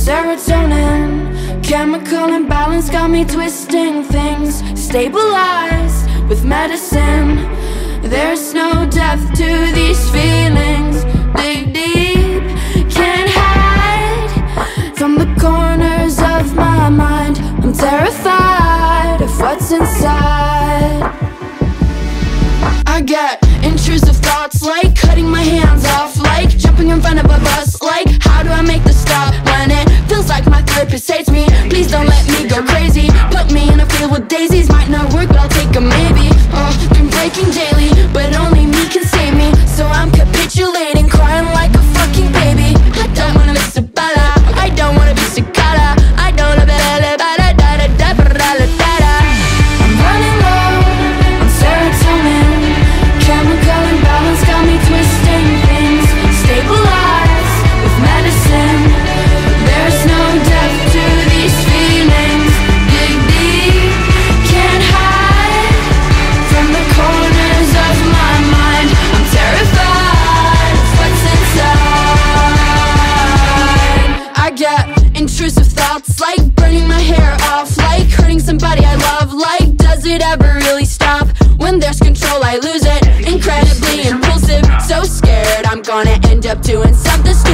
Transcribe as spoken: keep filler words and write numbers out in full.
Serotonin, chemical imbalance got me twisting things. Stabilized with medicine. There's no depth to these feelings. Dig deep, can't hide from the corners of my mind. I'm terrified of what's inside. I get intrusive thoughts like cutting my hands off, like jumping in front of a bus, like how do I make the stop when it feels like my therapist hates me? Please don't let me go crazy. Put me in a field with daisies, might not work but I'll take a maybe. Oh, been breaking daily, but only me can save me. So I'm capitulating, crying like a fucking baby. I don't wanna be Sabala, I don't wanna be Cicada, I don't wanna be I'm running low on serotonin. Chemical imbalance got me twisting things. Stabilized with medicine. There's no depth to these feelings. Dig deep, can't hide from the corners of my mind. I'm terrified of what's inside. I get intrusive thoughts like burning my hair off, like hurting somebody I love. Like, does it ever really stop? When there's control I lose it. Incredibly impulsive, so scared I'm gonna end up doing something stupid.